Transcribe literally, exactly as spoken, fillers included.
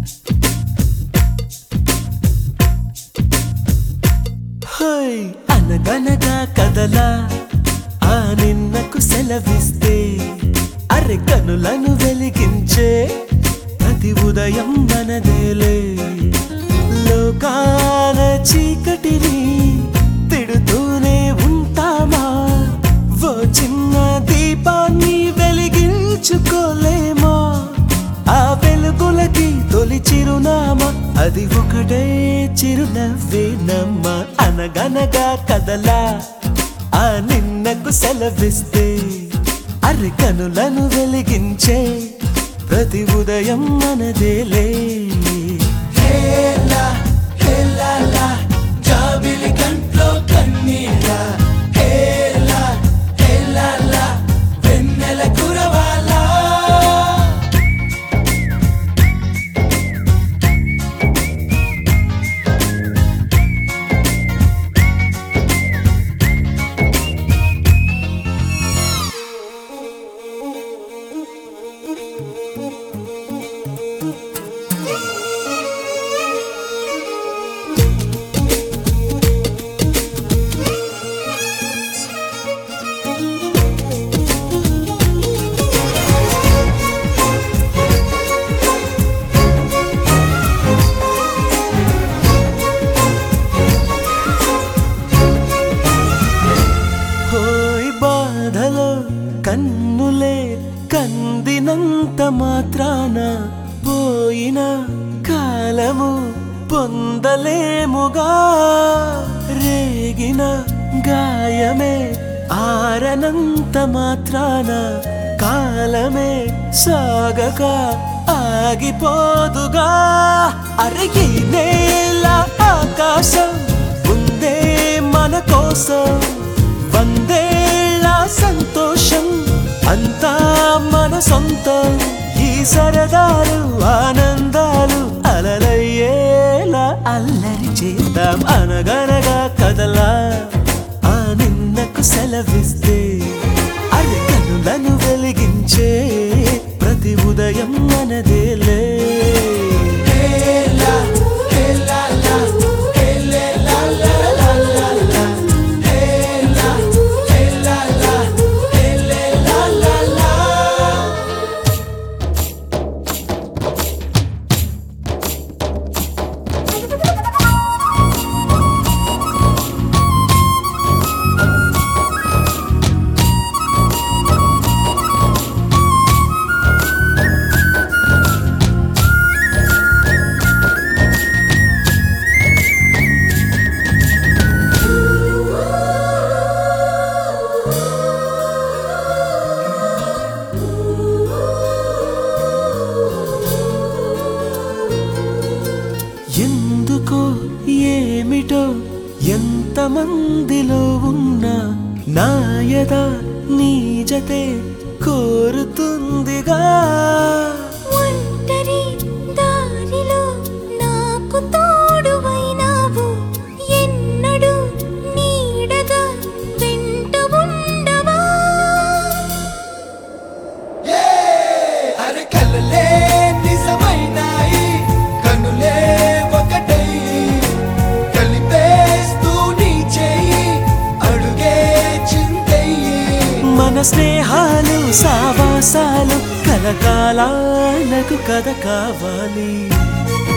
హోయ్ అనగనగా కదలా ఆ నిన్నకు సెలవిస్తే అరె కనులను వెలిగించే ప్రతి ఉదయం మనదేలే లోకాల చీకటిని తిడుతూనే ఉంటామా ఓ చిన్న దీపాన్ని వెలిగించుకోలేమా ఆ వెలుగులకి తొలి చిరునామా అది ఒకటే చిరునవ్వేనమ్మా అనగనగా కదలా ఆ నిన్నకు సెలవిస్తే అరె కనులను వెలిగించే ప్రతి ఉదయం మనదేలే హేలా హేలా లా జాబిలి కంట్లో కన్నీలా హేలా హేలా లా వెన్నెల కురవాలా కన్నులే కందినంత మాత్రాన పోయిన కాలము పొందలేముగా రేగిన గాయమే ఆరనంత మాత్రాన కాలమే సాగక ఆగిపోదుగా అరే ఈ నేల ఆకాశం ఉందే మన కోసం వందేళ్ళ సంతోషం అంతా మన సొంతం ఈ సరదాలు ఆనందాలు అలలయ్యేలా అల్లరి చేద్దాం అనగనగా కదలా ఆ నిన్నకు సెలవిస్తే అరె కనులను వెలిగించే ప్రతి ఉదయం మనదేలే ఎందుకో ఏమిటో ఎంతమందిలో ఉన్నా నాయద నీ జతే కోరుతుందిగా ఒంటరి దారిలో నాకు తోడువైనావు ఎన్నడూ నీడగా వెంట ఉండవా అరె కలలే నిజమైనాయి కనులే ఒకటై కలిపేస్తూ నీ చేయి అడుగే చింతయ్యి మన స్నేహాలు సావాసాలు కలకాలాలకు కథ కావాలి